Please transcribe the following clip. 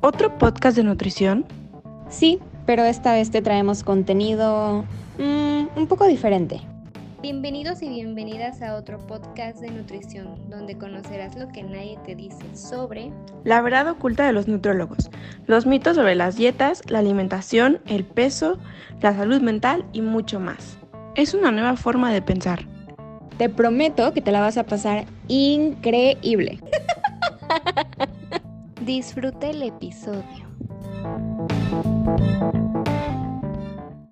¿Otro podcast de nutrición? Sí, pero esta vez te traemos contenido un poco diferente. Bienvenidos y bienvenidas a otro podcast de nutrición, donde conocerás lo que nadie te dice sobre la verdad oculta de los nutriólogos, los mitos sobre las dietas, la alimentación, el peso, la salud mental y mucho más. Es una nueva forma de pensar. Te prometo que te la vas a pasar increíble. Disfruta el episodio.